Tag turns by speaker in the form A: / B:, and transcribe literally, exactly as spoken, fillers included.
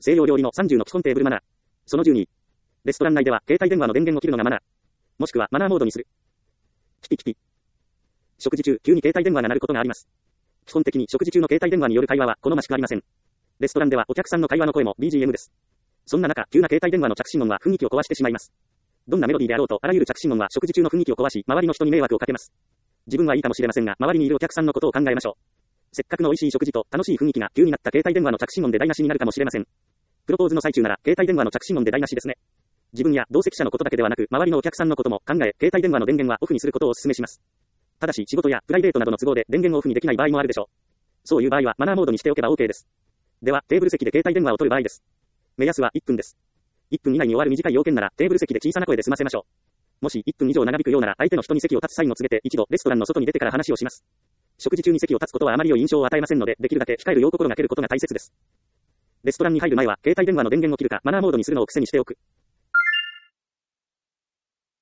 A: 西洋料理のさんじゅうの基本テーブルマナー。そのじゅうに。レストラン内では携帯電話の電源を切るのがマナー。もしくはマナーモードにする。キピキピ。食事中、急に携帯電話が鳴ることがあります。基本的に食事中の携帯電話による会話は好ましくありません。レストランではお客さんの会話の声も ビージーエム です。そんな中、急な携帯電話の着信音は雰囲気を壊してしまいます。どんなメロディーであろうと、あらゆる着信音は食事中の雰囲気を壊し、周りの人に迷惑をかけます。自分はいいかもしれませんが、周りにいるお客さんのことを考えましょう。せっかくの美味しい食事と楽しい雰囲気が急になった携帯電話の着信音で台無しになるかもしれません。プロポーズの最中なら、携帯電話の着信音で台無しですね。自分や同席者のことだけではなく、周りのお客さんのことも考え、携帯電話の電源はオフにすることをお勧めします。ただし、仕事やプライベートなどの都合で電源をオフにできない場合もあるでしょう。そういう場合はマナーモードにしておけば OK です。では、テーブル席で携帯電話を取る場合です。目安はいっぷんです。いっぷん以内に終わる短い要件なら、テーブル席で小さな声で済ませましょう。もしいっぷん以上長引くようなら、相手の人に席を立つ際も告げて、一度レストランの外に出てから話をします。食事中に席を立つことはあまり良い印象を与えませんので、できるだけ控えるよう心がけることが大切です。レストランに入る前は、携帯電話の電源を切るか、マナーモードにするのを癖にしておく。